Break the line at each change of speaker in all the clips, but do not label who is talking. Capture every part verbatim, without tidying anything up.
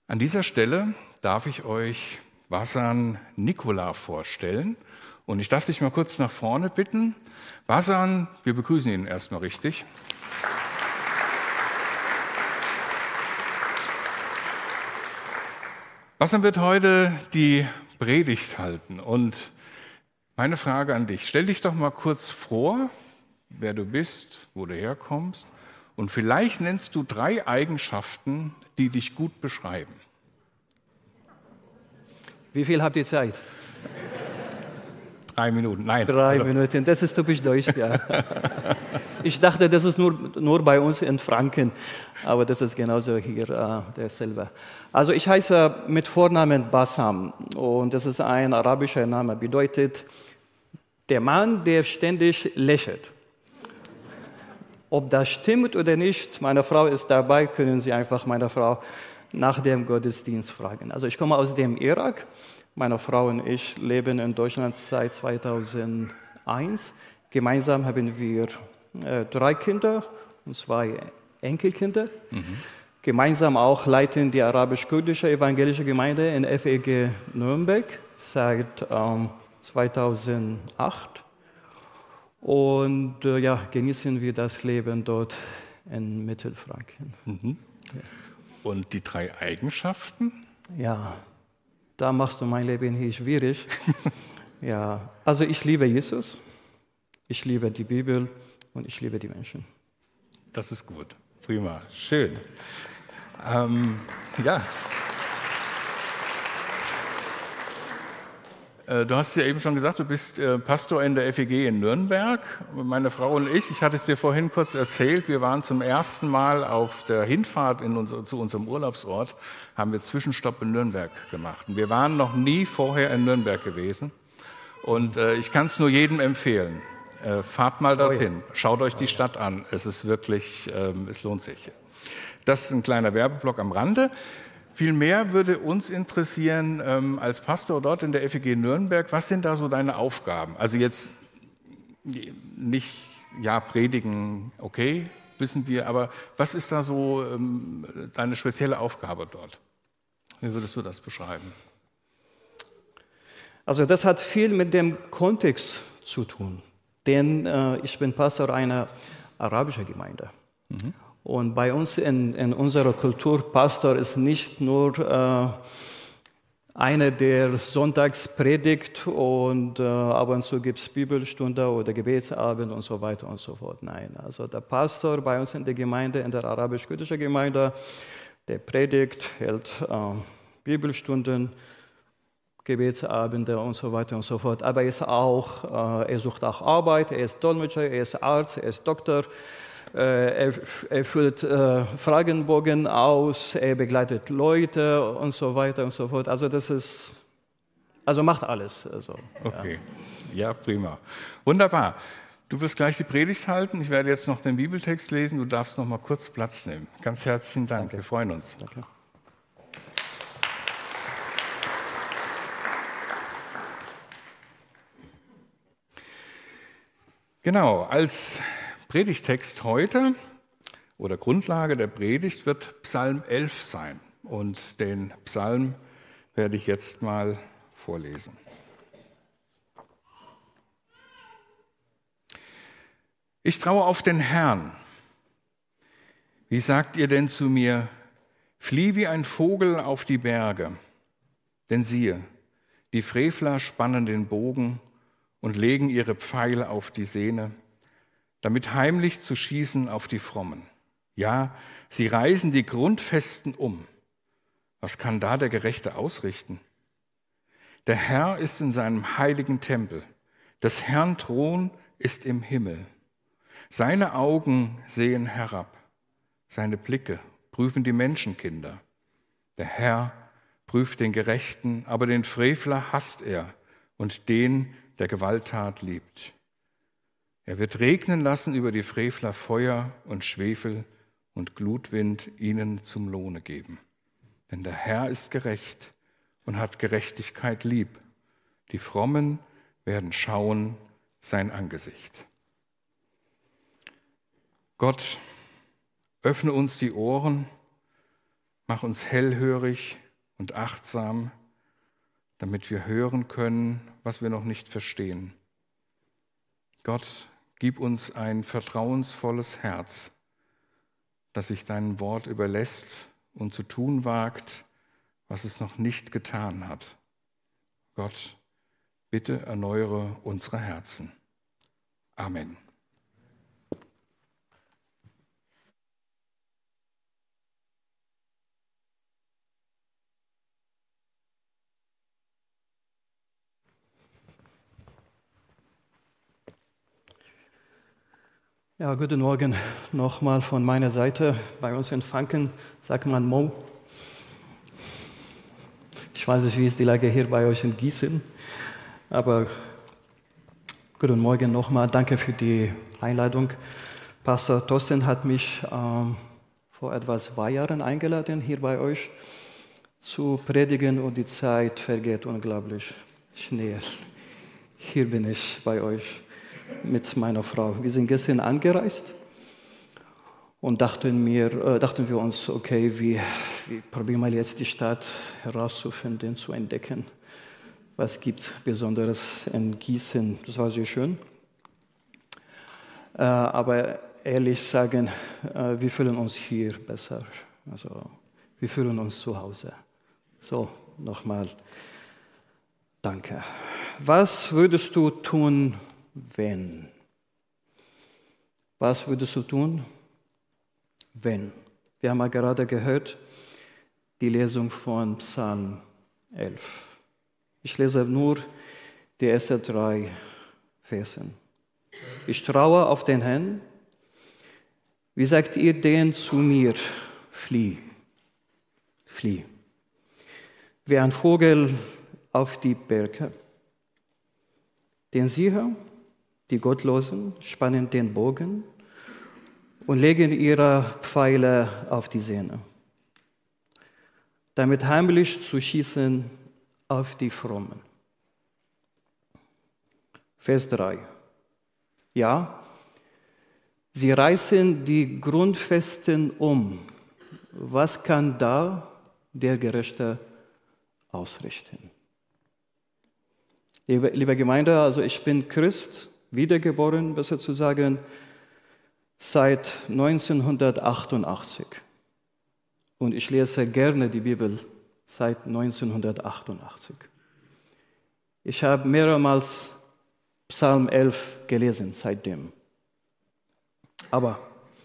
An dieser Stelle darf ich euch Wasan Nikola vorstellen. Und ich darf dich mal kurz nach vorne bitten. Wasan, wir begrüßen ihn erstmal richtig. Wasan wird heute die Predigt halten. Und meine Frage an dich, stell dich doch mal kurz vor, wer du bist, wo du herkommst. Und vielleicht nennst du drei Eigenschaften, die dich gut beschreiben.
Wie viel habt ihr Zeit?
Drei Minuten, nein.
Drei
also.
Minuten, das ist typisch deutsch, ja. Ich dachte, das ist nur, nur bei uns in Franken, aber das ist genauso hier äh, derselbe. Also ich heiße mit Vornamen Bassam und das ist ein arabischer Name, bedeutet der Mann, der ständig lächelt. Ob das stimmt oder nicht, meine Frau ist dabei, können Sie einfach meine Frau nach dem Gottesdienst fragen. Also ich komme aus dem Irak, meine Frau und ich leben in Deutschland seit zweitausendeins. Gemeinsam haben wir äh, drei Kinder und zwei Enkelkinder. Mhm. Gemeinsam auch leiten die arabisch-kurdische evangelische Gemeinde in F E G Nürnberg seit ähm, zweitausendacht. Und äh, ja, genießen wir das Leben dort in Mittelfranken.
Mhm. Ja. Und die drei Eigenschaften?
Ja, da machst du mein Leben hier schwierig. Ja, also ich liebe Jesus, ich liebe die Bibel und ich liebe die Menschen.
Das ist gut, prima, schön. Ähm, ja. Du hast ja eben schon gesagt, du bist Pastor in der F E G in Nürnberg. Meine Frau und ich, ich hatte es dir vorhin kurz erzählt, wir waren zum ersten Mal auf der Hinfahrt in unser, zu unserem Urlaubsort, haben wir Zwischenstopp in Nürnberg gemacht. Und wir waren noch nie vorher in Nürnberg gewesen. Und äh, ich kann es nur jedem empfehlen. Äh, fahrt mal dorthin, schaut euch die Stadt an. Es ist wirklich, äh, es lohnt sich. Das ist ein kleiner Werbeblock am Rande. Vielmehr würde uns interessieren, ähm, als Pastor dort in der F E G Nürnberg, was sind da so deine Aufgaben? Also jetzt nicht, ja, predigen, okay, wissen wir, aber was ist da so ähm, deine spezielle Aufgabe dort? Wie würdest du das beschreiben?
Also das hat viel mit dem Kontext zu tun, denn äh, ich bin Pastor einer arabischen Gemeinde. Mhm. Und bei uns in, in unserer Kultur, Pastor ist nicht nur äh, einer, der sonntags predigt und äh, ab und zu gibt es Bibelstunde oder Gebetsabend und so weiter und so fort. Nein, also der Pastor bei uns in der Gemeinde, in der arabisch-kurdischen Gemeinde, der predigt, hält äh, Bibelstunden, Gebetsabende und so weiter und so fort. Aber er ist auch, äh, er sucht auch Arbeit, er ist Dolmetscher, er ist Arzt, er ist Doktor. Er, er füllt äh, Fragenbogen aus, er begleitet Leute und so weiter und so fort. Also das ist, also macht alles. Also,
okay, ja. Ja, prima. Wunderbar. Du wirst gleich die Predigt halten. Ich werde jetzt noch den Bibeltext lesen. Du darfst noch mal kurz Platz nehmen. Ganz herzlichen Dank.
Danke.
Wir freuen uns.
Danke.
Genau, als Predigtext heute oder Grundlage der Predigt wird Psalm elf sein. Und den Psalm werde ich jetzt mal vorlesen. Ich traue auf den Herrn. Wie sagt ihr denn zu mir, flieh wie ein Vogel auf die Berge? Denn siehe, die Frevler spannen den Bogen und legen ihre Pfeile auf die Sehne, damit heimlich zu schießen auf die Frommen. Ja, sie reißen die Grundfesten um. Was kann da der Gerechte ausrichten? Der Herr ist in seinem heiligen Tempel. Des Herrn Thron ist im Himmel. Seine Augen sehen herab. Seine Blicke prüfen die Menschenkinder. Der Herr prüft den Gerechten, aber den Frevler hasst er und den, der Gewalttat liebt. Er wird regnen lassen über die Frevler Feuer und Schwefel und Glutwind ihnen zum Lohne geben. Denn der Herr ist gerecht und hat Gerechtigkeit lieb. Die Frommen werden schauen sein Angesicht. Gott, öffne uns die Ohren, Mach uns hellhörig und achtsam, damit wir hören können, was wir noch nicht verstehen. Gott, gib uns ein vertrauensvolles Herz, das sich deinem Wort überlässt und zu tun wagt, was es noch nicht getan hat. Gott, bitte erneuere unsere Herzen. Amen.
Ja, guten Morgen nochmal von meiner Seite. Bei uns in Franken sagt man Mo. Ich weiß nicht, wie ist die Lage hier bei euch in Gießen, aber guten Morgen nochmal. Danke für die Einladung. Pastor Thorsten hat mich ähm, vor etwa zwei Jahren eingeladen, hier bei euch zu predigen und die Zeit vergeht unglaublich schnell. Hier bin ich bei euch mit meiner Frau. Wir sind gestern angereist und dachten, mir, äh, dachten wir uns, okay, wir, wir probieren mal jetzt die Stadt herauszufinden, zu entdecken. Was gibt es Besonderes in Gießen? Das war sehr schön. Äh, aber ehrlich sagen, äh, wir fühlen uns hier besser. Also, wir fühlen uns zu Hause. So, nochmal danke. Was würdest du tun, wenn? Was würdest du tun, wenn? Wir haben ja gerade gehört, die Lesung von Psalm elf. Ich lese nur die ersten drei Versen. Ich traue auf den Herrn. Wie sagt ihr denn zu mir? Flieh, flieh. Wie ein Vogel auf die Berge. Denn siehe, die Gottlosen spannen den Bogen und legen ihre Pfeile auf die Sehne, damit heimlich zu schießen auf die Frommen. Vers drei. Ja, sie reißen die Grundfesten um. Was kann da der Gerechte ausrichten? Liebe, liebe Gemeinde, also ich bin Christ, wiedergeboren, besser zu sagen, seit neunzehnhundertachtundachtzig. Und ich lese gerne die Bibel seit neunzehnhundertachtundachtzig. Ich habe mehrmals Psalm elf gelesen seitdem. Aber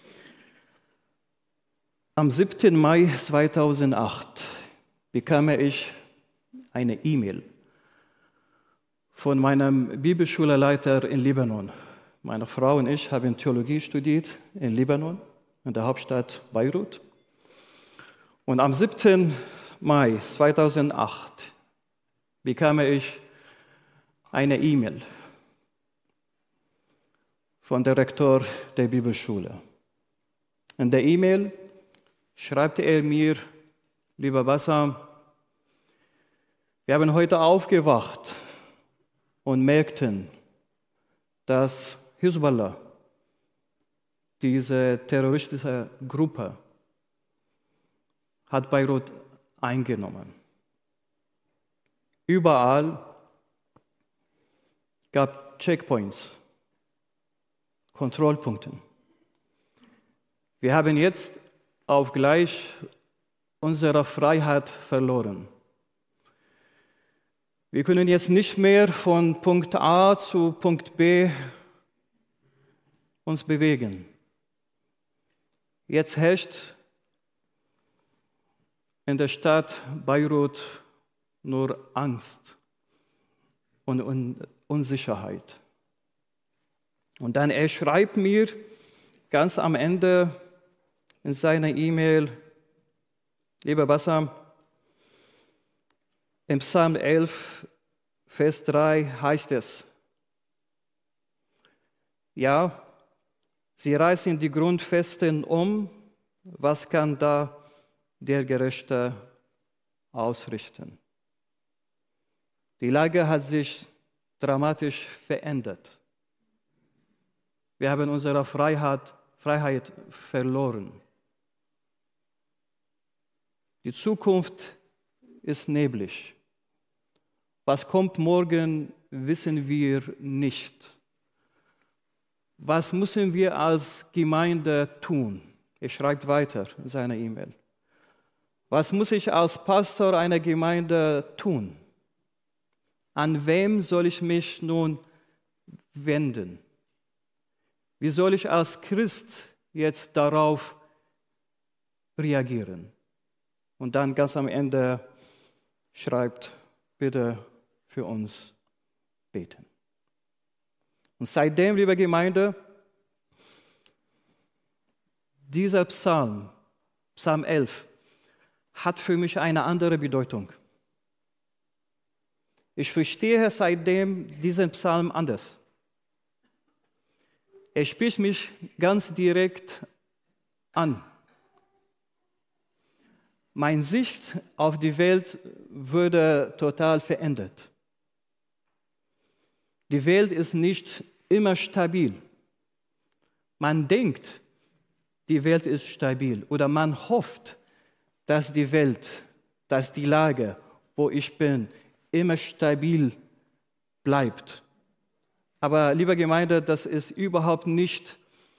am siebten Mai zweitausendacht bekam ich eine E-Mail von meinem Bibelschulleiter in Libanon. Meine Frau und ich haben Theologie studiert in Libanon, in der Hauptstadt Beirut. Und am siebten Mai zweitausendacht bekam ich eine E-Mail von der Rektor der Bibelschule. In der E-Mail schreibt er mir, lieber Bassam, wir haben heute aufgewacht und merkten, dass Hisbollah, diese terroristische Gruppe, hat Beirut eingenommen. Überall gab Checkpoints, Kontrollpunkte. Wir haben jetzt auf gleich unsere Freiheit verloren. Wir können jetzt nicht mehr von Punkt A zu Punkt B uns bewegen. Jetzt herrscht in der Stadt Beirut nur Angst und Unsicherheit. Und dann er schreibt mir ganz am Ende in seiner E-Mail, lieber Bassam, im Psalm elf, Vers drei heißt es, ja, sie reißen die Grundfesten um, was kann da der Gerechte ausrichten? Die Lage hat sich dramatisch verändert. Wir haben unsere Freiheit, Freiheit verloren. Die Zukunft ist neblig. Was kommt morgen, wissen wir nicht. Was müssen wir als Gemeinde tun? Er schreibt weiter in seiner E-Mail. Was muss ich als Pastor einer Gemeinde tun? An wem soll ich mich nun wenden? Wie soll ich als Christ jetzt darauf reagieren? Und dann ganz am Ende schreibt, bitte für uns beten. Und seitdem, liebe Gemeinde, dieser Psalm, Psalm elf, hat für mich eine andere Bedeutung. Ich verstehe seitdem diesen Psalm anders. Er spricht mich ganz direkt an. Meine Sicht auf die Welt wurde total verändert. Die Welt ist nicht immer stabil. Man denkt, die Welt ist stabil oder man hofft, dass die Welt, dass die Lage, wo ich bin, immer stabil bleibt. Aber, liebe Gemeinde, das ist überhaupt nicht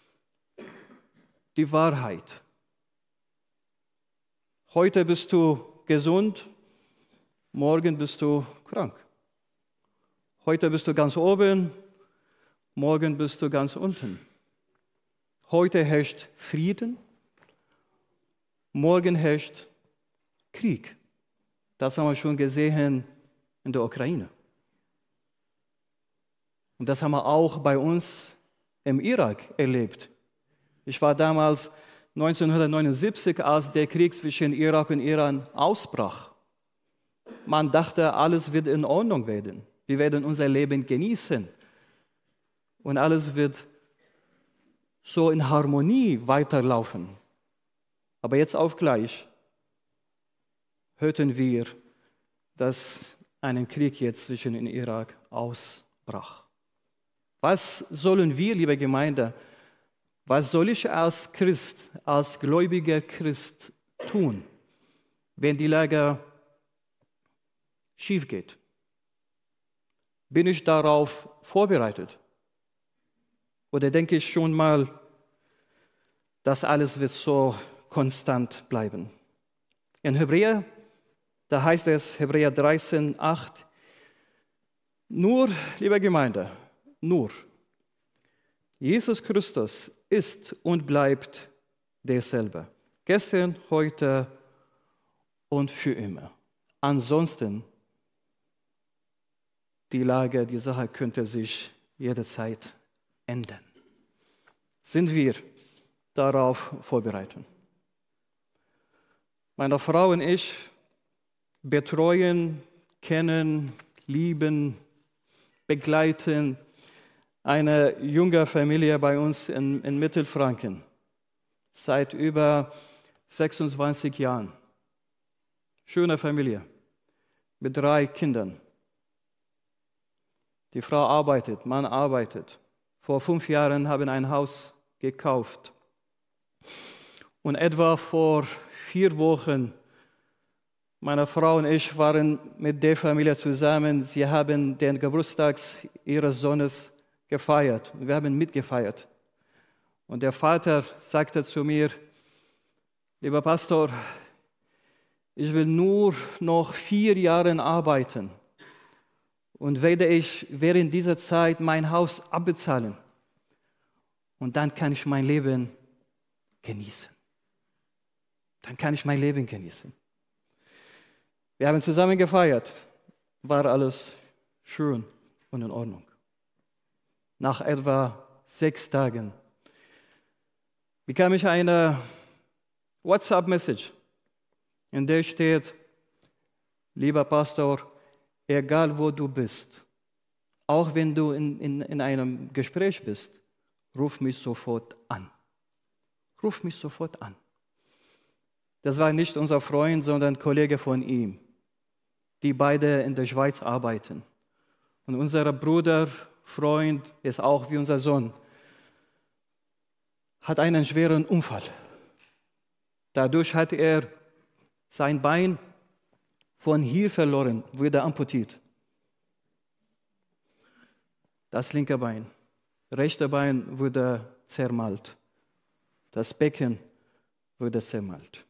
die Wahrheit. Heute bist du gesund, morgen bist du krank. Heute bist du ganz oben, morgen bist du ganz unten. Heute herrscht Frieden, morgen herrscht Krieg. Das haben wir schon gesehen in der Ukraine. Und das haben wir auch bei uns im Irak erlebt. Ich war damals neunzehnhundertneunundsiebzig, als der Krieg zwischen Irak und Iran ausbrach. Man dachte, alles wird in Ordnung werden. Wir werden unser Leben genießen. Und alles wird so in Harmonie weiterlaufen. Aber jetzt auf gleich hörten wir, dass ein Krieg jetzt zwischen den Irak ausbrach. Was sollen wir, liebe Gemeinde, was soll ich als Christ, als gläubiger Christ tun, wenn die Lage schief geht? Bin ich darauf vorbereitet? Oder denke ich schon mal, dass alles wird so konstant bleiben? In Hebräer, da heißt es, Hebräer dreizehn, acht, nur, liebe Gemeinde, nur, Jesus Christus ist und bleibt derselbe. Gestern, heute und für immer. Ansonsten, die Lage, die Sache könnte sich jederzeit ändern. Sind wir darauf vorbereitet? Meine Frau und ich betreuen, kennen, lieben, begleiten eine junge Familie bei uns in, in Mittelfranken seit über sechsundzwanzig Jahren. Schöne Familie mit drei Kindern. Die Frau arbeitet, Mann arbeitet. Vor fünf Jahren haben wir ein Haus gekauft. Und etwa vor vier Wochen, meine Frau und ich waren mit der Familie zusammen. Sie haben den Geburtstag ihres Sohnes gefeiert. Wir haben mitgefeiert. Und der Vater sagte zu mir, lieber Pastor, ich will nur noch vier Jahre arbeiten. Und werde ich während dieser Zeit mein Haus abbezahlen. Und dann kann ich mein Leben genießen. Dann kann ich mein Leben genießen. Wir haben zusammen gefeiert. War alles schön und in Ordnung. Nach etwa sechs Tagen bekam ich eine WhatsApp-Message, in der steht, lieber Pastor, egal wo du bist, auch wenn du in, in, in einem Gespräch bist, ruf mich sofort an. Ruf mich sofort an. Das war nicht unser Freund, sondern ein Kollege von ihm, die beide in der Schweiz arbeiten. Und unser Bruder, Freund, ist auch wie unser Sohn, hat einen schweren Unfall. Dadurch hat er sein Bein von hier verloren, wurde amputiert. Das linke Bein, rechte Bein wurde zermalt. Das Becken wurde zermalt.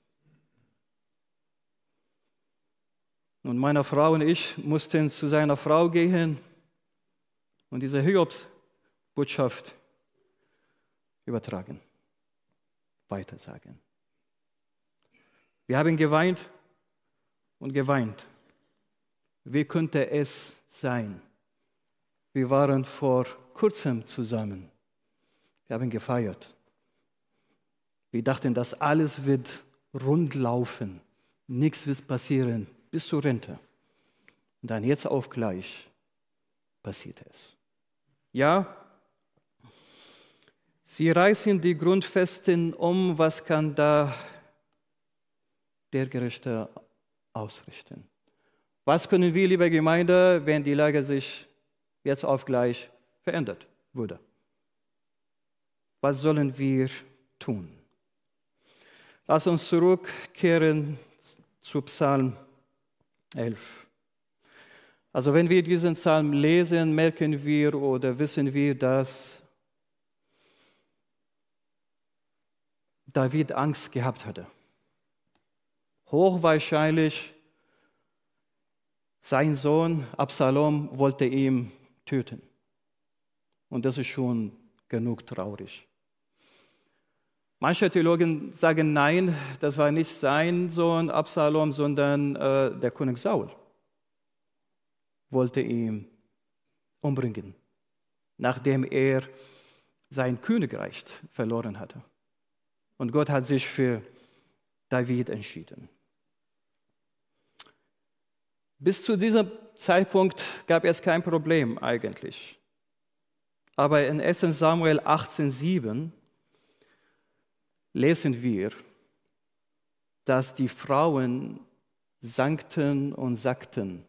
Und meine Frau und ich mussten zu seiner Frau gehen und diese Hiobsbotschaft übertragen, weitersagen. Wir haben geweint und geweint. Wie könnte es sein? Wir waren vor kurzem zusammen. Wir haben gefeiert. Wir dachten, dass alles wird rund laufen. Nichts wird passieren bis zur Rente. Und dann jetzt auf gleich passiert es. Ja, sie reißen die Grundfesten um. Was kann da der Gerechte ausrichten? Was können wir, liebe Gemeinde, wenn die Lage sich jetzt auf gleich verändert würde? Was sollen wir tun? Lass uns zurückkehren zu Psalm elf. Also wenn wir diesen Psalm lesen, merken wir oder wissen wir, dass David Angst gehabt hatte. Hochwahrscheinlich sein Sohn Absalom wollte ihn töten. Und das ist schon genug traurig. Manche Theologen sagen, nein, das war nicht sein Sohn Absalom, sondern äh, der König Saul wollte ihn umbringen, nachdem er sein Königreich verloren hatte. Und Gott hat sich für David entschieden. Bis zu diesem Zeitpunkt gab es kein Problem eigentlich. Aber in erster Samuel achtzehn sieben lesen wir, dass die Frauen sangten und sagten,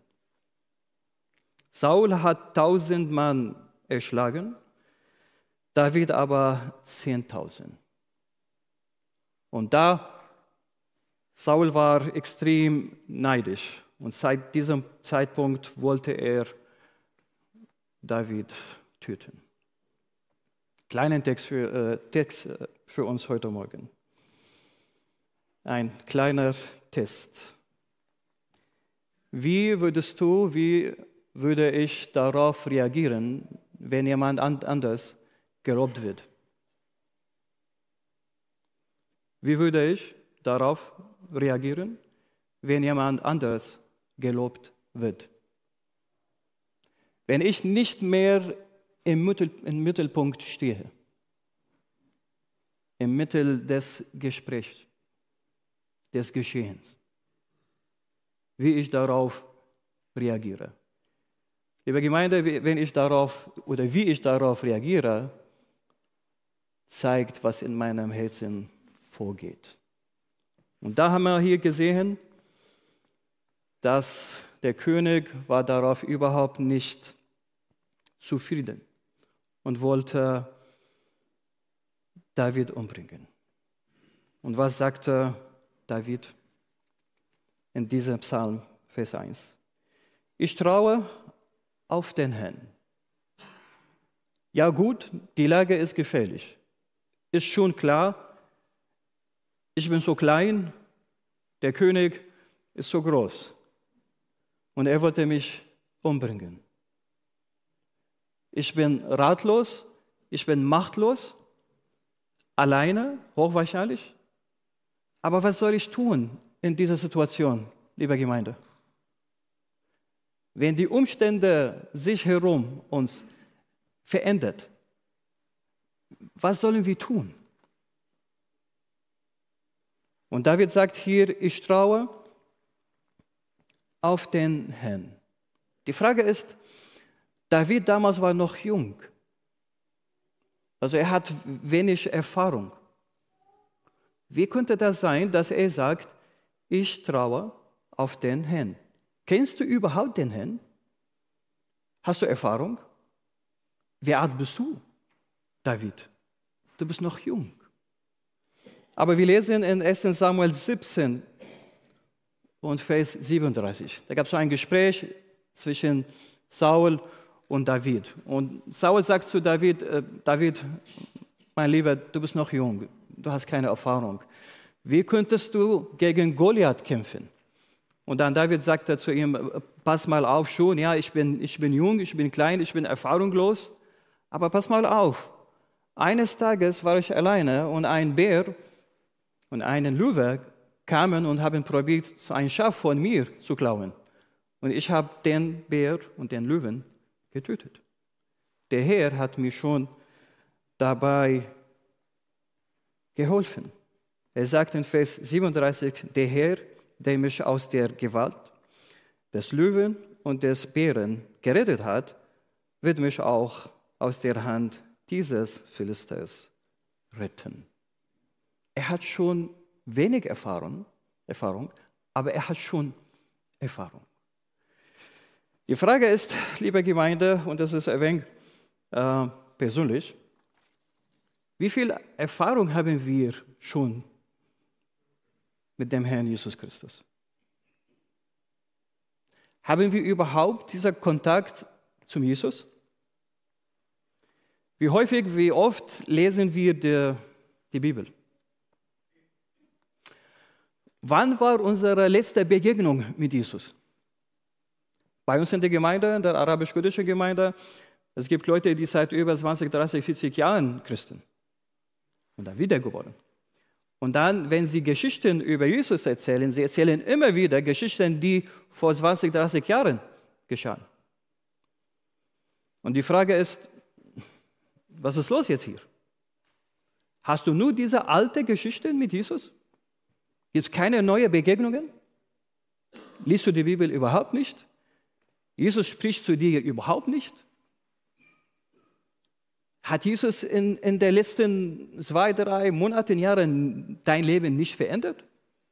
Saul hat tausend Mann erschlagen, David aber zehntausend. Und da, Saul war extrem neidisch und seit diesem Zeitpunkt wollte er David töten. Kleinen Text für, äh, Text für uns heute Morgen. Ein kleiner Test. Wie würdest du, wie würde ich darauf reagieren, wenn jemand anders gelobt wird? Wie würde ich darauf reagieren, wenn jemand anderes gelobt wird? Wenn ich nicht mehr im, Mittel, im Mittelpunkt stehe, im Mittel des Gesprächs, des Geschehens, wie ich darauf reagiere. Liebe Gemeinde, wenn ich darauf oder wie ich darauf reagiere, zeigt, was in meinem Herzen vorgeht. Und da haben wir hier gesehen, dass der König war darauf überhaupt nicht zufrieden und wollte David umbringen. Und was sagte David in diesem Psalm, Vers eins? Ich traue auf den Herrn. Ja gut, die Lage ist gefährlich. Ist schon klar, ich bin so klein, der König ist so groß. Und er wollte mich umbringen. Ich bin ratlos, ich bin machtlos, alleine, hochwahrscheinlich. Aber was soll ich tun in dieser Situation, liebe Gemeinde? Wenn die Umstände sich herum uns verändern, was sollen wir tun? Und David sagt hier, ich traue auf den Herrn. Die Frage ist, David damals war noch jung. Also er hat wenig Erfahrung. Wie könnte das sein, dass er sagt, ich traue auf den Herrn? Kennst du überhaupt den Herrn? Hast du Erfahrung? Wie alt bist du, David? Du bist noch jung. Aber wir lesen in erster Samuel siebzehn und Vers siebenunddreißig. Da gab es so ein Gespräch zwischen Saul und David. Und Saul sagt zu David, äh, David, mein Lieber, du bist noch jung, du hast keine Erfahrung. Wie könntest du gegen Goliath kämpfen? Und dann David sagte zu ihm, pass mal auf schon, ja, ich bin, ich bin jung, ich bin klein, ich bin erfahrungslos, aber pass mal auf. Eines Tages war ich alleine und ein Bär und einen Löwe kamen und haben probiert, so ein Schaf von mir zu klauen. Und ich habe den Bär und den Löwen getötet. Der Herr hat mir schon dabei geholfen. Er sagt in Vers siebenunddreißig, der Herr, der mich aus der Gewalt des Löwen und des Bären gerettet hat, wird mich auch aus der Hand dieses Philisters retten. Er hat schon wenig Erfahrung, Erfahrung, aber er hat schon Erfahrung. Die Frage ist, liebe Gemeinde, und das ist ein wenig äh, persönlich, wie viel Erfahrung haben wir schon mit dem Herrn Jesus Christus? Haben wir überhaupt diesen Kontakt zum Jesus? Wie häufig, wie oft lesen wir die, die Bibel? Wann war unsere letzte Begegnung mit Jesus? Bei uns in der Gemeinde, in der arabisch-jüdischen Gemeinde, es gibt Leute, die seit über zwanzig, dreißig, vierzig Jahren Christen und dann wiedergeboren. Und dann, wenn sie Geschichten über Jesus erzählen, sie erzählen immer wieder Geschichten, die vor zwanzig, dreißig Jahren geschahen. Und die Frage ist, was ist los jetzt hier? Hast du nur diese alte Geschichten mit Jesus? Gibt es keine neuen Begegnungen? Liest du die Bibel überhaupt nicht? Jesus spricht zu dir überhaupt nicht? Hat Jesus in, in den letzten zwei, drei Monaten, Jahren dein Leben nicht verändert?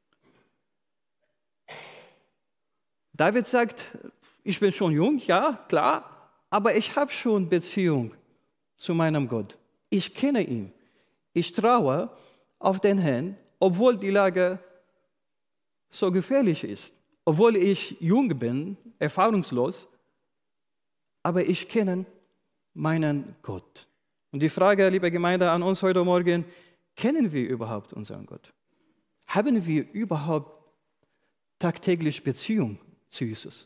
David sagt, ich bin schon jung, ja, klar, aber ich habe schon Beziehung zu meinem Gott. Ich kenne ihn. Ich traue auf den Herrn, obwohl die Lage so gefährlich ist. Obwohl ich jung bin, erfahrungslos, aber ich kenne meinen Gott. Und die Frage, liebe Gemeinde, an uns heute Morgen, kennen wir überhaupt unseren Gott? Haben wir überhaupt tagtäglich Beziehung zu Jesus?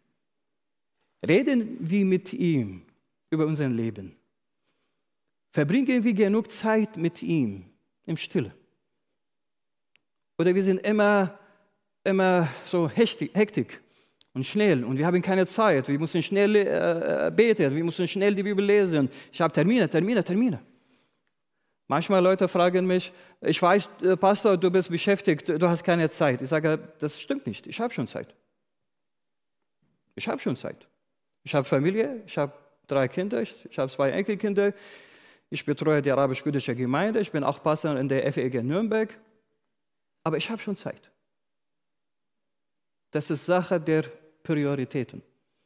Reden wir mit ihm über unser Leben? Verbringen wir genug Zeit mit ihm im Stille? Oder wir sind immer, immer so hektik, hektik und schnell und wir haben keine Zeit. Wir müssen schnell äh, beten, wir müssen schnell die Bibel lesen. Ich habe Termine, Termine, Termine. Manchmal Leute fragen mich, ich weiß, Pastor, du bist beschäftigt, du hast keine Zeit. Ich sage, das stimmt nicht, ich habe schon Zeit. Ich habe schon Zeit. Ich habe Familie, ich habe drei Kinder, ich, ich habe zwei Enkelkinder. Ich betreue die arabisch-jüdische Gemeinde, ich bin auch Pastor in der F E G Nürnberg, aber ich habe schon Zeit. Das ist Sache der Prioritäten.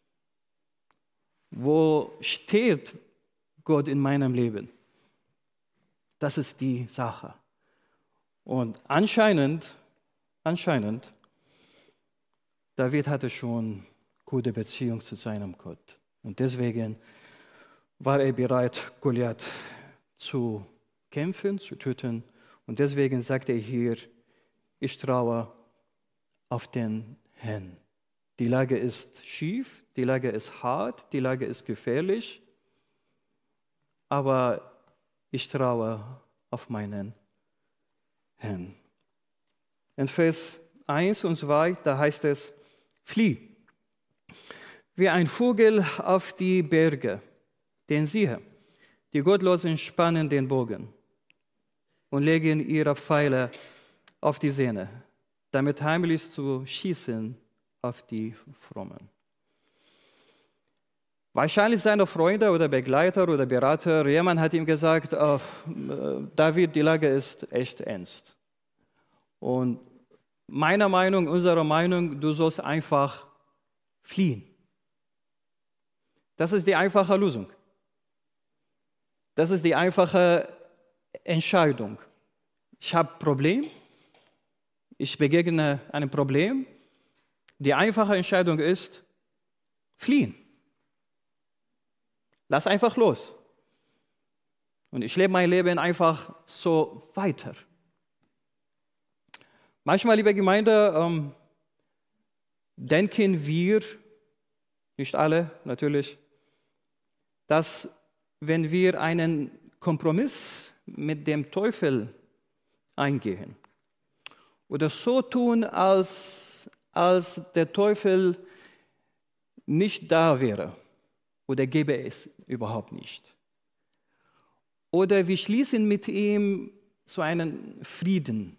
Wo steht Gott in meinem Leben? Das ist die Sache. Und anscheinend, anscheinend, David hatte schon gute Beziehung zu seinem Gott. Und deswegen war er bereit, Goliath zu kämpfen, zu töten. Und deswegen sagt er hier, ich traue auf den Herrn. Die Lage ist schief, die Lage ist hart, die Lage ist gefährlich, aber ich traue auf meinen Herrn. In Vers eins und zwei, da heißt es, flieh, wie ein Vogel auf die Berge. Denn siehe, die Gottlosen spannen den Bogen und legen ihre Pfeile auf die Sehne, damit heimlich zu schießen auf die Frommen. Wahrscheinlich seine Freunde oder Begleiter oder Berater, jemand hat ihm gesagt, oh, David, die Lage ist echt ernst. Und meiner Meinung, unserer Meinung, du sollst einfach fliehen. Das ist die einfache Lösung. Das ist die einfache Entscheidung. Ich habe ein Problem, ich begegne einem Problem Die einfache Entscheidung ist, fliehen. Lass einfach los. Und ich lebe mein Leben einfach so weiter. Manchmal, liebe Gemeinde, ähm, denken wir, nicht alle natürlich, dass wenn wir einen Kompromiss mit dem Teufel eingehen oder so tun, als, als der Teufel nicht da wäre oder gäbe es überhaupt nicht. Oder wir schließen mit ihm so einen Friedenvertrag.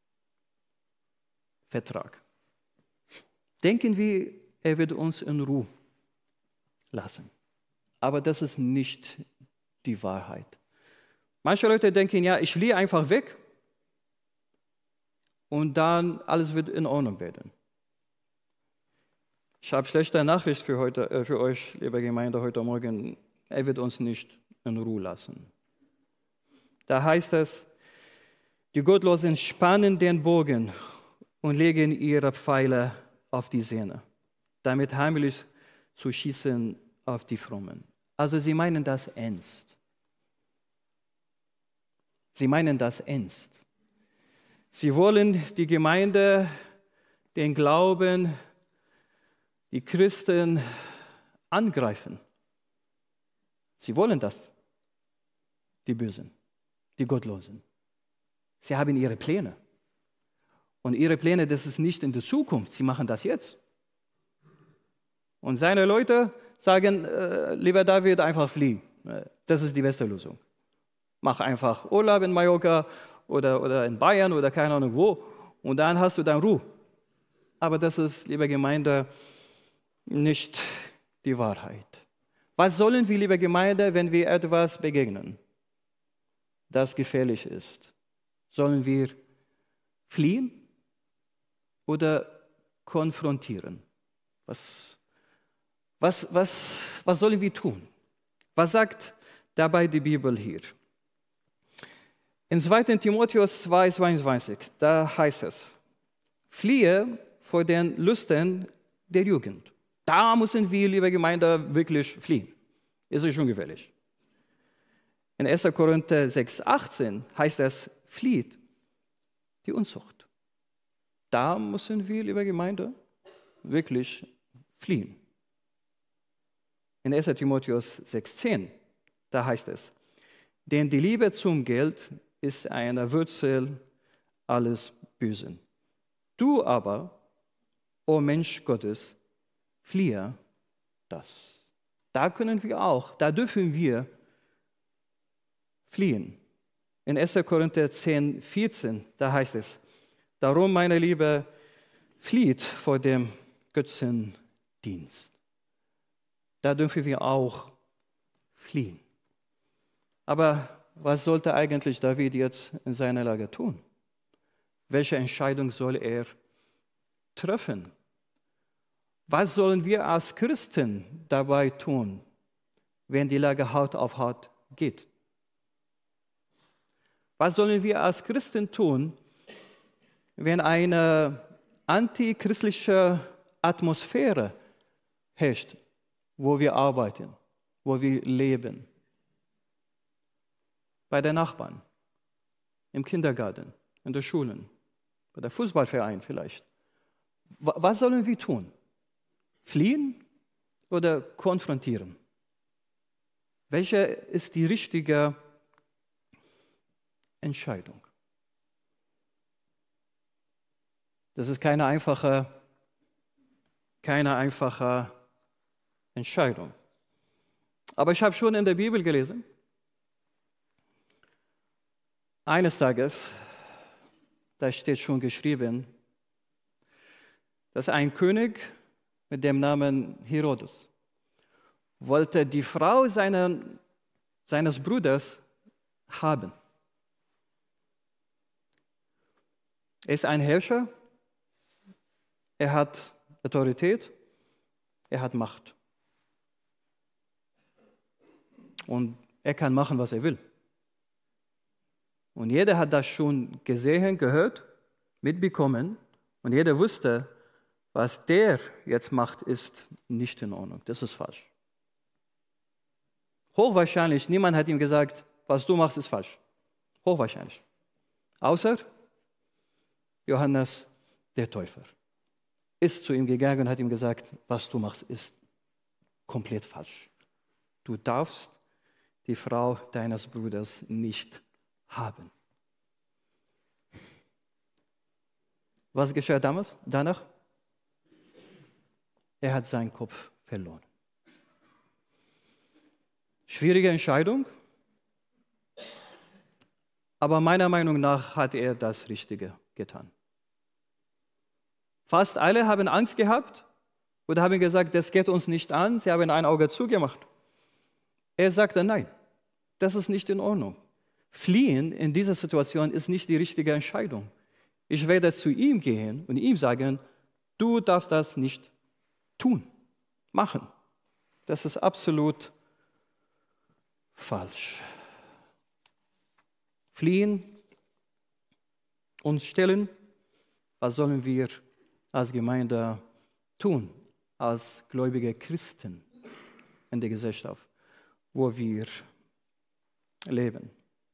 Denken wir, er wird uns in Ruhe lassen. Aber das ist nicht die Wahrheit. Manche Leute denken, ja, ich fliehe einfach weg und dann alles wird in Ordnung werden. Ich habe schlechte Nachricht für, heute, äh, für euch, liebe Gemeinde, heute Morgen. Er wird uns nicht in Ruhe lassen. Da heißt es, die Gottlosen spannen den Bogen und legen ihre Pfeile auf die Sehne, damit heimlich zu schießen auf die Frommen. Also sie meinen das ernst. Sie meinen das ernst. Sie wollen die Gemeinde, den Glauben, die Christen angreifen. Sie wollen das, die Bösen, die Gottlosen. Sie haben ihre Pläne. Und ihre Pläne, das ist nicht in der Zukunft, sie machen das jetzt. Und seine Leute sagen, äh, lieber David, einfach fliehen. Das ist die beste Lösung. Mach einfach Urlaub in Mallorca oder, oder in Bayern oder keine Ahnung wo und dann hast du dann Ruhe. Aber das ist, liebe Gemeinde, nicht die Wahrheit. Was sollen wir, liebe Gemeinde, wenn wir etwas begegnen, das gefährlich ist? Sollen wir fliehen oder konfrontieren? Was, was, was, was sollen wir tun? Was sagt dabei die Bibel hier? In zweiten Timotheus zwei, zweiundzwanzig, da heißt es, fliehe vor den Lüsten der Jugend. Da müssen wir, liebe Gemeinde, wirklich fliehen. Ist schon gefährlich. In erster Korinther sechs, achtzehn heißt es, flieht die Unzucht. Da müssen wir, liebe Gemeinde, wirklich fliehen. In erster Timotheus sechs, zehn, da heißt es, denn die Liebe zum Geld ist eine Wurzel alles Bösen. Du aber, o Mensch Gottes, fliehe das. Da können wir auch, da dürfen wir fliehen. In erster Korinther zehn, vierzehn, da heißt es, darum, meine Liebe, flieht vor dem Götzendienst. Da dürfen wir auch fliehen. Aber was sollte eigentlich David jetzt in seiner Lage tun? Welche Entscheidung soll er treffen? Was sollen wir als Christen dabei tun, wenn die Lage Haut auf Haut geht? Was sollen wir als Christen tun, wenn eine antichristliche Atmosphäre herrscht, wo wir arbeiten, wo wir leben? Bei den Nachbarn, im Kindergarten, in den Schulen, bei der Fußballverein vielleicht. Was sollen wir tun? Fliehen oder konfrontieren? Welche ist die richtige Entscheidung? Das ist keine einfache, keine einfache Entscheidung. Aber ich habe schon in der Bibel gelesen, eines Tages, da steht schon geschrieben, dass ein König mit dem Namen Herodes wollte die Frau seinen, seines Bruders haben. Er ist ein Herrscher, er hat Autorität, er hat Macht. Und er kann machen, was er will. Und jeder hat das schon gesehen, gehört, mitbekommen und jeder wusste, was der jetzt macht, ist nicht in Ordnung. Das ist falsch. Hochwahrscheinlich, niemand hat ihm gesagt, was du machst, ist falsch. Hochwahrscheinlich. Außer Johannes der Täufer ist zu ihm gegangen und hat ihm gesagt, was du machst, ist komplett falsch. Du darfst die Frau deines Bruders nicht haben. Was geschah damals, danach? Er hat seinen Kopf verloren. Schwierige Entscheidung, aber meiner Meinung nach hat er das Richtige getan. Fast alle haben Angst gehabt und haben gesagt, das geht uns nicht an. Sie haben ein Auge zugemacht. Er sagte, nein, das ist nicht in Ordnung. Fliehen in dieser Situation ist nicht die richtige Entscheidung. Ich werde zu ihm gehen und ihm sagen, du darfst das nicht tun, machen. Das ist absolut falsch. Fliehen, uns stellen, was sollen wir als Gemeinde tun, als gläubige Christen in der Gesellschaft, wo wir leben.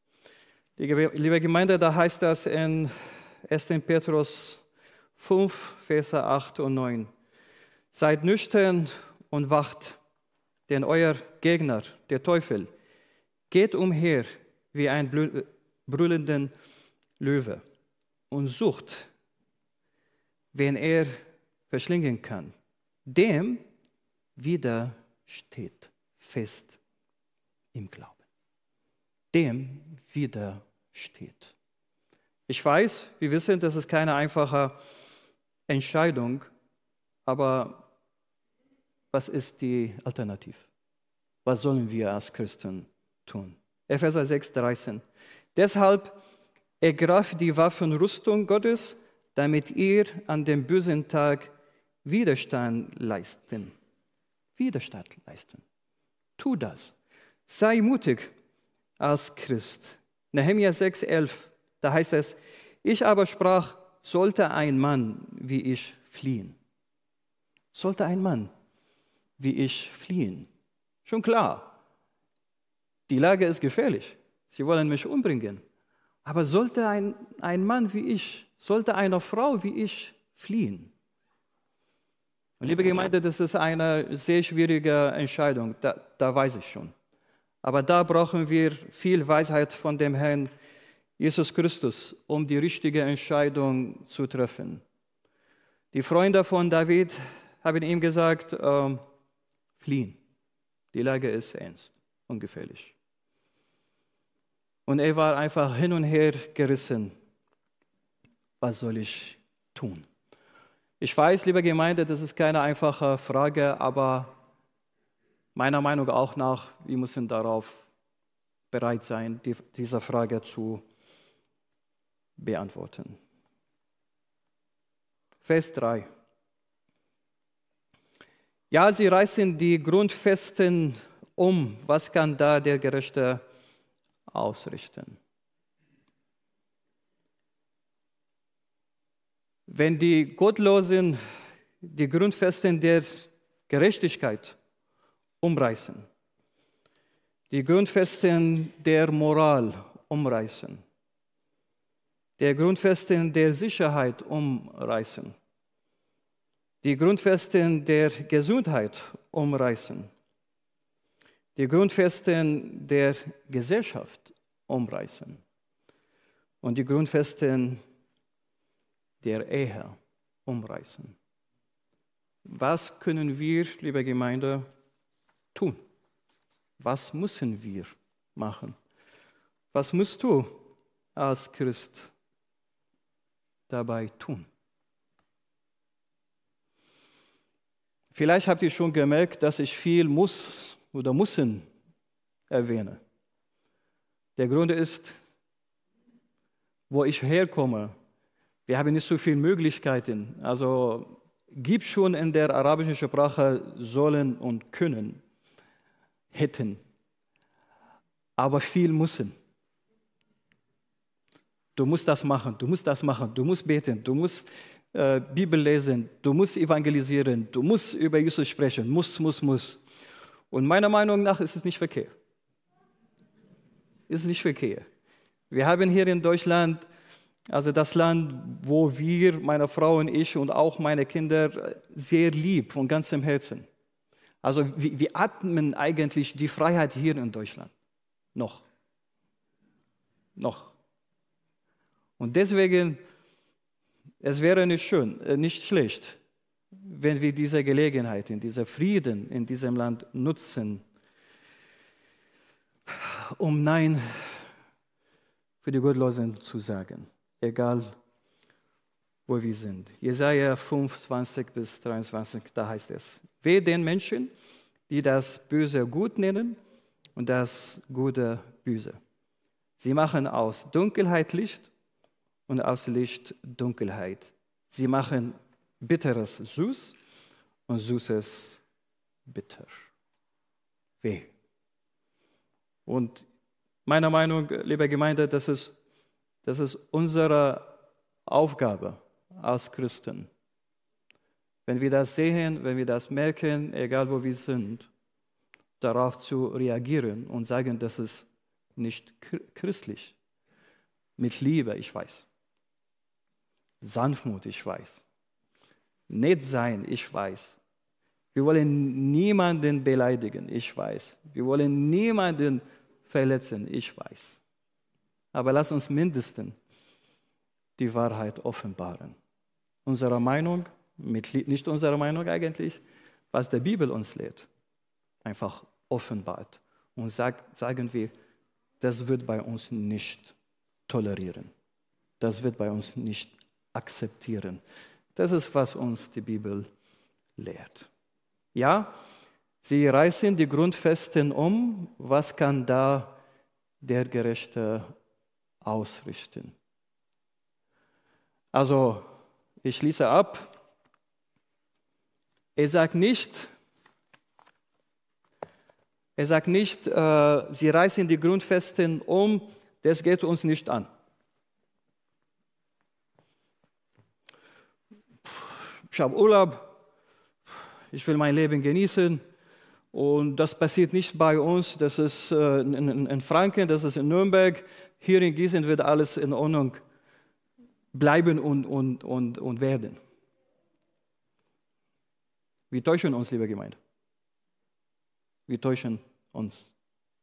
Liebe Gemeinde, da heißt das in erster Petrus fünf, Verse acht und neun. Seid nüchtern und wacht, denn euer Gegner, der Teufel, geht umher wie ein brüllender Löwe und sucht, wen er verschlingen kann. Dem widersteht fest im Glauben. Dem widersteht. Ich weiß, wir wissen, das ist keine einfache Entscheidung, aber was ist die Alternative? Was sollen wir als Christen tun? Epheser sechs, dreizehn. Deshalb ergreift die Waffenrüstung Gottes, damit ihr an dem bösen Tag Widerstand leisten. Widerstand leisten. Tu das. Sei mutig als Christ. Nehemia sechs, elf. Da heißt es, ich aber sprach, sollte ein Mann wie ich fliehen. Sollte ein Mann wie ich fliehen. Schon klar, die Lage ist gefährlich. Sie wollen mich umbringen. Aber sollte ein, ein Mann wie ich, sollte eine Frau wie ich fliehen? Und liebe Gemeinde, das ist eine sehr schwierige Entscheidung, da, da weiß ich schon. Aber da brauchen wir viel Weisheit von dem Herrn Jesus Christus, um die richtige Entscheidung zu treffen. Die Freunde von David haben ihm gesagt, äh, fliehen. Die Lage ist ernst und gefährlich. Und er war einfach hin und her gerissen. Was soll ich tun? Ich weiß, liebe Gemeinde, das ist keine einfache Frage, aber meiner Meinung auch nach, wir müssen darauf bereit sein, die, diese Frage zu beantworten. Vers drei. Ja, sie reißen die Grundfesten um. Was kann da der Gerechte ausrichten? Wenn die Gottlosen die Grundfesten der Gerechtigkeit umreißen, die Grundfesten der Moral umreißen, die Grundfesten der Sicherheit umreißen, die Grundfesten der Gesundheit umreißen, die Grundfesten der Gesellschaft umreißen und die Grundfesten der Ehe umreißen. Was können wir, liebe Gemeinde, tun? Was müssen wir machen? Was musst du als Christ dabei tun? Vielleicht habt ihr schon gemerkt, dass ich viel muss oder müssen erwähne. Der Grund ist, wo ich herkomme. Wir haben nicht so viele Möglichkeiten. Also gibt schon in der arabischen Sprache sollen und können, hätten, aber viel müssen. Du musst das machen, du musst das machen, du musst beten, du musst äh, Bibel lesen, du musst evangelisieren, du musst über Jesus sprechen, muss, muss, muss. Und meiner Meinung nach ist es nicht verkehrt. Ist nicht verkehrt. Wir haben hier in Deutschland, also das Land, wo wir, meine Frau und ich und auch meine Kinder, sehr lieb, von ganzem Herzen. Also wir, wir atmen eigentlich die Freiheit hier in Deutschland. Noch. Noch. Und deswegen, es wäre nicht schön, nicht schlecht, wenn wir diese Gelegenheit, in dieser Frieden in diesem Land nutzen, um Nein für die Gottlosen zu sagen, egal wo wir sind. Jesaja fünfundzwanzig bis dreiundzwanzig, da heißt es: Wehe den Menschen, die das Böse gut nennen und das Gute böse. Sie machen aus Dunkelheit Licht und aus Licht Dunkelheit. Sie machen Bitteres süß und Süßes bitter. Weh. Und meiner Meinung nach, liebe Gemeinde, das ist, das ist unsere Aufgabe als Christen. Wenn wir das sehen, wenn wir das merken, egal wo wir sind, darauf zu reagieren und sagen, das ist nicht christlich. Mit Liebe, ich weiß. Sanftmut, ich weiß. Nett sein, ich weiß. Wir wollen niemanden beleidigen, ich weiß. Wir wollen niemanden verletzen, ich weiß. Aber lass uns mindestens die Wahrheit offenbaren. Unsere Meinung, mit, nicht unsere Meinung eigentlich, was die Bibel uns lehrt, einfach offenbart. Und sagt, sagen wir, das wird bei uns nicht tolerieren. Das wird bei uns nicht akzeptieren. Das ist, was uns die Bibel lehrt. Ja, sie reißen die Grundfesten um. Was kann da der Gerechte ausrichten? Also, ich schließe ab. Er sagt nicht, er sagt nicht, äh, sie reißen die Grundfesten um, das geht uns nicht an. Ich habe Urlaub, ich will mein Leben genießen und das passiert nicht bei uns, das ist äh, in, in Franken, das ist in Nürnberg, hier in Gießen wird alles in Ordnung bleiben und, und, und, und werden. Wir täuschen uns, liebe Gemeinde. Wir täuschen uns.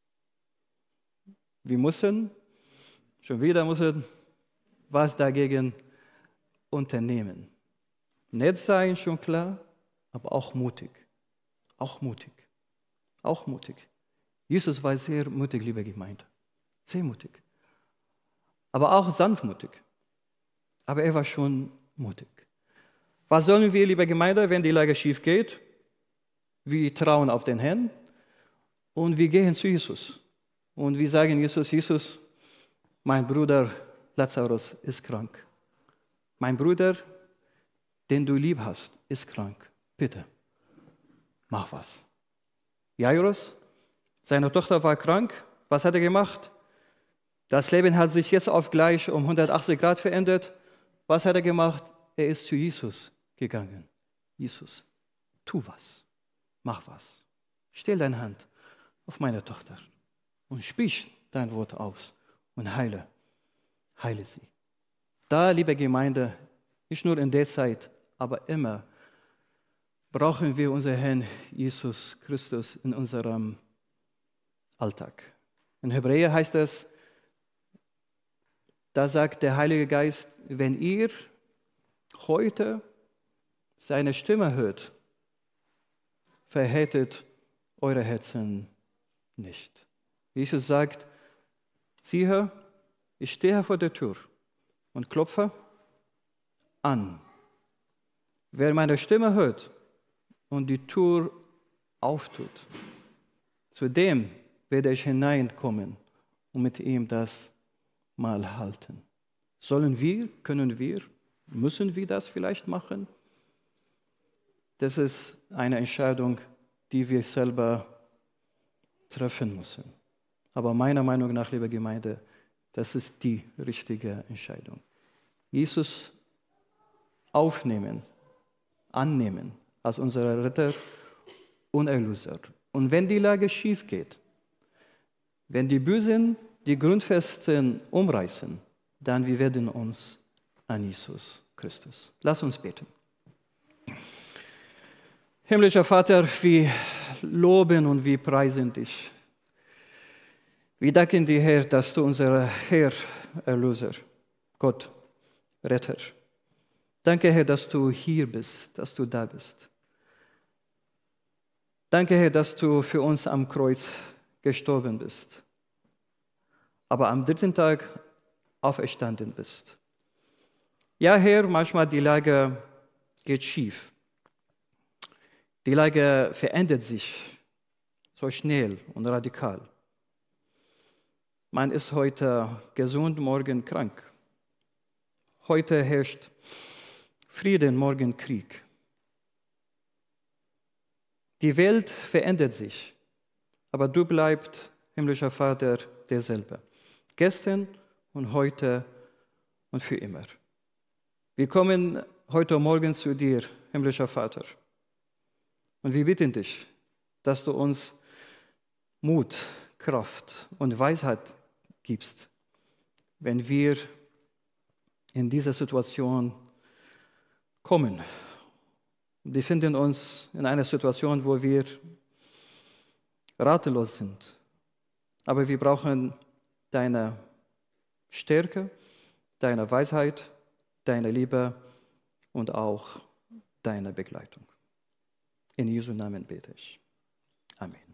Wir müssen, schon wieder müssen, was dagegen unternehmen. Nett sein, schon klar, aber auch mutig. Auch mutig. Auch mutig. Jesus war sehr mutig, liebe Gemeinde. Sehr mutig. Aber auch sanftmutig. Aber er war schon mutig. Was sollen wir, liebe Gemeinde, wenn die Lage schief geht? Wir trauen auf den Herrn und wir gehen zu Jesus. Und wir sagen Jesus, Jesus, mein Bruder Lazarus ist krank. Mein Bruder, den du lieb hast, ist krank. Bitte, mach was. Jairus, seine Tochter war krank. Was hat er gemacht? Das Leben hat sich jetzt auf gleich um hundertachtzig Grad verändert. Was hat er gemacht? Er ist zu Jesus gegangen. Jesus, tu was. Mach was. Stell deine Hand auf meine Tochter und sprich dein Wort aus und heile. Heile sie. Da, liebe Gemeinde, nicht nur in der Zeit, aber immer brauchen wir unseren Herrn Jesus Christus in unserem Alltag. In Hebräer heißt es, da sagt der Heilige Geist, wenn ihr heute seine Stimme hört, verhärtet eure Herzen nicht. Jesus sagt, siehe, ich stehe vor der Tür und klopfe an. Wer meine Stimme hört und die Tür auftut, zu dem werde ich hineinkommen und mit ihm das Mahl halten. Sollen wir, können wir, müssen wir das vielleicht machen? Das ist eine Entscheidung, die wir selber treffen müssen. Aber meiner Meinung nach, liebe Gemeinde, das ist die richtige Entscheidung. Jesus aufnehmen, annehmen als unseren Retter und Erlöser. Und wenn die Lage schief geht, wenn die Bösen die Grundfesten umreißen, dann wir werden uns an Jesus Christus. Lass uns beten. Himmlischer Vater, wir loben und wir preisen dich. Wir danken dir, Herr, dass du unser Herr, Erlöser, Gott, Retter. Danke, Herr, dass du hier bist, dass du da bist. Danke, Herr, dass du für uns am Kreuz gestorben bist, aber am dritten Tag auferstanden bist. Ja, Herr, manchmal die Lage geht schief. Die Lage verändert sich so schnell und radikal. Man ist heute gesund, morgen krank. Heute herrscht Frieden, morgen Krieg. Die Welt verändert sich, aber du bleibst, himmlischer Vater, derselbe. Gestern und heute und für immer. Wir kommen heute Morgen zu dir, himmlischer Vater. Und wir bitten dich, dass du uns Mut, Kraft und Weisheit gibst, wenn wir in diese Situation kommen. Wir befinden uns in einer Situation, wo wir ratlos sind. Aber wir brauchen deine Stärke, deine Weisheit, deine Liebe und auch deine Begleitung. In Jesu Namen bete ich. Amen.